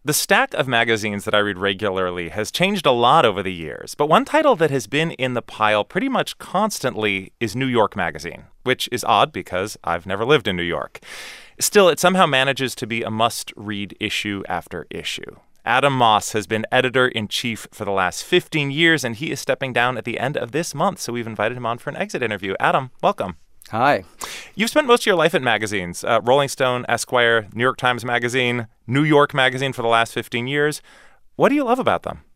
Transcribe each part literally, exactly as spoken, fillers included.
The stack of magazines that I read regularly has changed a lot over the years, but one title that has been in the pile pretty much constantly is New York Magazine, which is odd because I've never lived in New York. Still, it somehow manages to be a must-read issue after issue. Adam Moss has been editor-in-chief for the last fifteen years, and he is stepping down at the end of this month, so we've invited him on for an exit interview. Adam, welcome. Hi. You've spent most of your life at magazines, uh, Rolling Stone, Esquire, New York Times Magazine, New York Magazine for the last fifteen years. What do you love about them?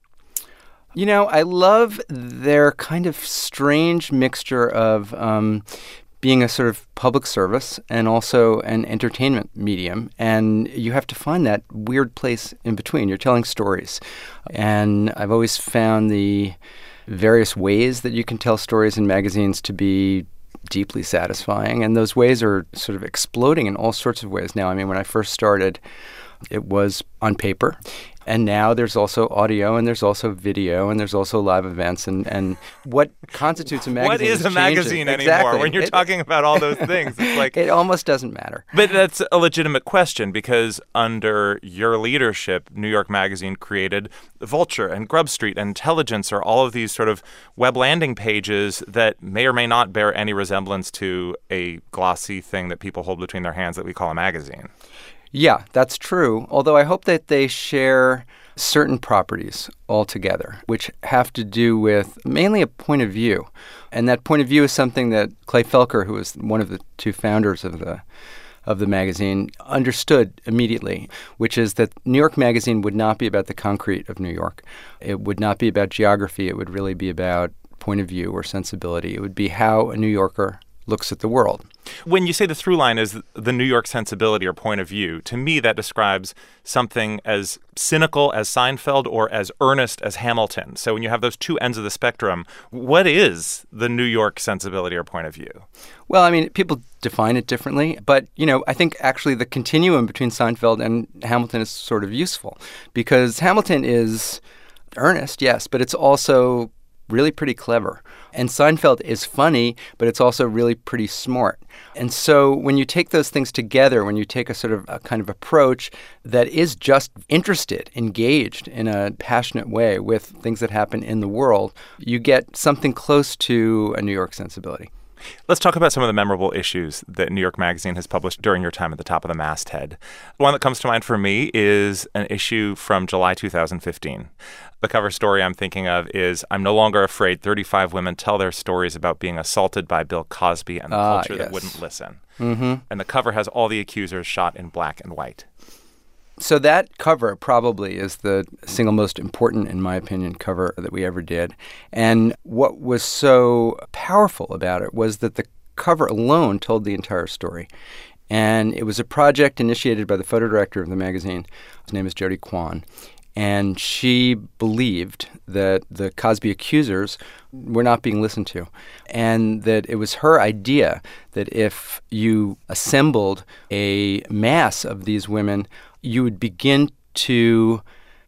You know, I love their kind of strange mixture of um, being a sort of public service and also an entertainment medium. And you have to find that weird place in between. You're telling stories. And I've always found the various ways that you can tell stories in magazines to be deeply satisfying. And those ways are sort of exploding in all sorts of ways now. I mean, when I first started, it was on paper. And now there's also audio, and there's also video, and there's also live events. And, and what constitutes a magazine What is, is a magazine changing. anymore Exactly. when you're it, talking about all those things? It's like it almost doesn't matter. But that's a legitimate question because under your leadership, New York Magazine created Vulture and Grub Street and Intelligence, or all of these sort of web landing pages that may or may not bear any resemblance to a glossy thing that people hold between their hands that we call a magazine. Yeah, that's true. Although I hope that they share certain properties altogether, which have to do with mainly a point of view. And that point of view is something that Clay Felker, who was one of the two founders of the of the magazine, understood immediately, which is that New York Magazine would not be about the concrete of New York. It would not be about geography. It would really be about point of view or sensibility. It would be how a New Yorker looks at the world. When you say the through line is the New York sensibility or point of view, to me that describes something as cynical as Seinfeld or as earnest as Hamilton. So when you have those two ends of the spectrum, what is the New York sensibility or point of view? Well, I mean, people define it differently, but, you know, I think actually the continuum between Seinfeld and Hamilton is sort of useful because Hamilton is earnest, yes, but it's also really pretty clever. And Seinfeld is funny, but it's also really pretty smart. And so when you take those things together, when you take a sort of a kind of approach that is just interested, engaged in a passionate way with things that happen in the world, you get something close to a New York sensibility. Let's talk about some of the memorable issues that New York Magazine has published during your time at the top of the masthead. One that comes to mind for me is an issue from July two thousand fifteen. The cover story I'm thinking of is I'm No Longer Afraid, thirty-five Women Tell Their Stories About Being Assaulted by Bill Cosby and the ah, Culture yes. That Wouldn't Listen. Mm-hmm. And the cover has all the accusers shot in black and white. So that cover probably is the single most important, in my opinion, cover that we ever did. And what was so powerful about it was that the cover alone told the entire story. And it was a project initiated by the photo director of the magazine. His name is Jody Kwan. And she believed that the Cosby accusers were not being listened to, and that it was her idea that if you assembled a mass of these women, you would begin to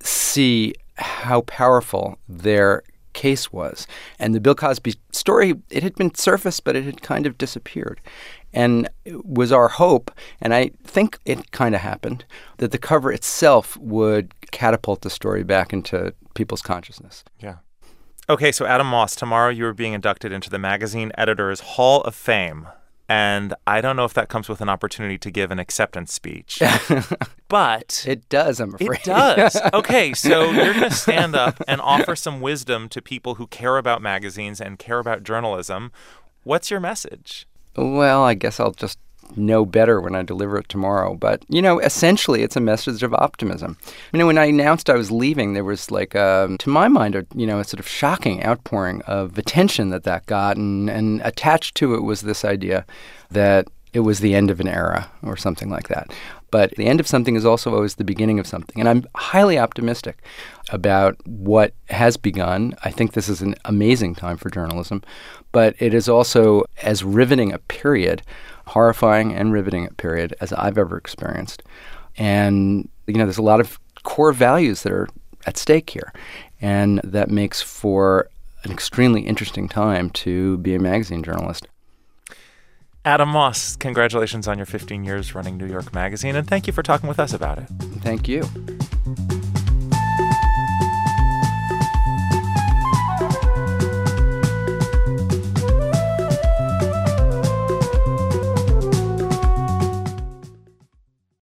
see how powerful their case was. And the Bill Cosby story, it had been surfaced, but it had kind of disappeared. And it was our hope, and I think it kind of happened, that the cover itself would catapult the story back into people's consciousness. Yeah. Okay, so Adam Moss, tomorrow you are being inducted into the Magazine Editors Hall of Fame. And I don't know if that comes with an opportunity to give an acceptance speech. But it does, I'm afraid. It does. Okay, so you're going to stand up and offer some wisdom to people who care about magazines and care about journalism. What's your message? Well, I guess I'll just know better when I deliver it tomorrow. But, you know, essentially it's a message of optimism. You know, when I announced I was leaving, there was like, a, to my mind, a, you know, a sort of shocking outpouring of attention that that got. And, and attached to it was this idea that it was the end of an era or something like that. But the end of something is also always the beginning of something. And I'm highly optimistic about what has begun. I think this is an amazing time for journalism. But it is also as riveting a period, horrifying and riveting a period as I've ever experienced. And, you know, there's a lot of core values that are at stake here. And that makes for an extremely interesting time to be a magazine journalist. Adam Moss, congratulations on your fifteen years running New York Magazine, and thank you for talking with us about it. Thank you.